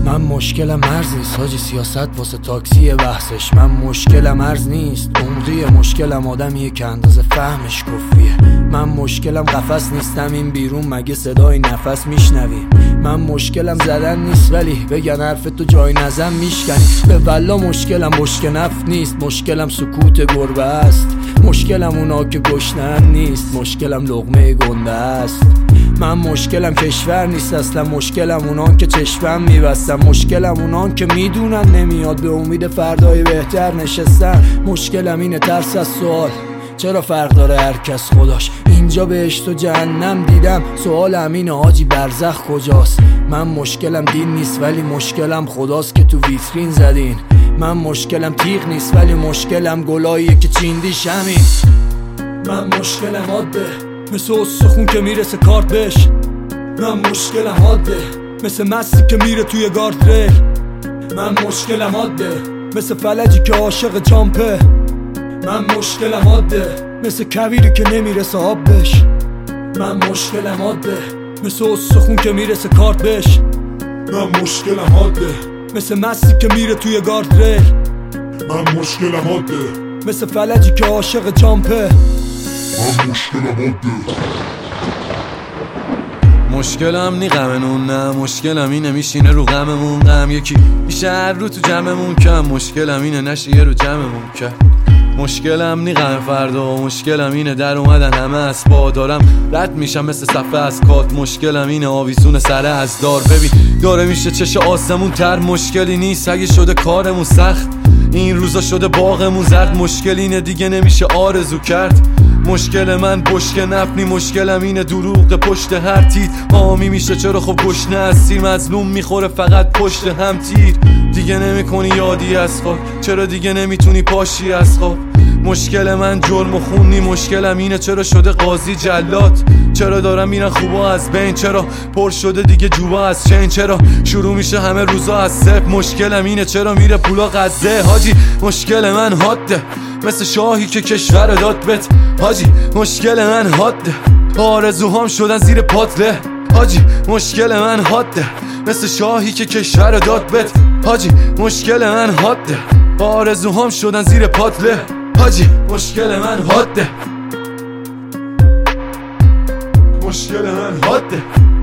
من مشکلم مرز نیست حاجی، سیاست واسه تاکسی بحثش. من مشکلم مرز نیست عمقیه، مشکلم آدمیه که اندازه فهمش کفیه. من مشکلم قفس نیستم این بیرون مگه صدای نفس میشنوی. من مشکلم زدن نیست ولی بگن حرف تو جای نزن میشکنی. به والله مشکلم بشک نفت نیست، مشکلم سکوت گربه است. مشکلم اونا که گشنن نیست، مشکلم لقمه گنده است. من مشکلم کشور نیست اصلا، مشکلم اونان که چشمم میبستن. مشکلم اونان که میدونن نمیاد به امید فردای بهتر نشستن. مشکلم اینه ترس از سوال، چرا فرق داره هر کس خداش. اینجا بهشت و جهنم دیدم، سوالم اینه حاجی برزخ کجاست. من مشکلم دین نیست ولی مشکلم خداست که تو ویترین زدین. من مشکلم تیغ نیست ولی مشکلم گلاییه که چیندیش همین. من مشکلم عاده مثل استخون که میرسه کارت بش. من مشکلم عاده مثل مستی که میره توی گارد ریل. من مشکلم عاده مثل فلجی که عاشق جامپه. من مشکلم عاده مثل کویری که نمیرسه آب بش. من مشکلم عاده مثل استخون که میرسه کارت بش. من مشکلم عاده مثل مستی که میره توی گارد ریل. من مشکلم عاده مثل فلجی که عاشق جامپه. من مشکلم عاده. مشکلم نی غممون نه، مشکلم اینه میشینه رو غممون غم. یکی بیشتر رو تو جمعمون کم، مشکلم اینه نشیه رو جمعمون کم. مشکلم نی غم فردا، مشکلم اینه در اومدن همه اسبا. دارم رد میشم مثل صفحه از کات، مشکلم اینه آویزون سره از دار. ببین داره میشه چش آسمون تر، مشکلی نیست اگه شده کارمون سخت. این روزا شده باغمون زرد، مشکل اینه دیگه نمیشه آرزو کرد. مشکل من بشک نفنی، مشکلم اینه دروغ پشت هر تیر. آمی میشه چرا خب گشنه از سیر، مظلوم میخوره فقط پشت هم تیر. دیگه نمیکنی یادی از خواب، چرا دیگه نمیتونی پاشی از خواب. مشکل من جرم و خونی، مشکلم اینه چرا شده قاضی جلاد. چرا دارم میرن خوبا از بین، چرا پر شده دیگه جوبا از چین. چرا شروع میشه همه روزا از صفر، مشکلم اینه چرا میره پولا غزه. حاجی مشکل من حاده مثل شاهی که کشور داد بت. حاجی مشکل من حاده آرزوهام شدن زیر پاتله. حاجی مشکل من حاده مثل شاهی که کشور داد بت. حاجی مشکل من حاده آرزوهام شدن زیر پاتله. حاجی مشکل من حاده، مشکل من حاده.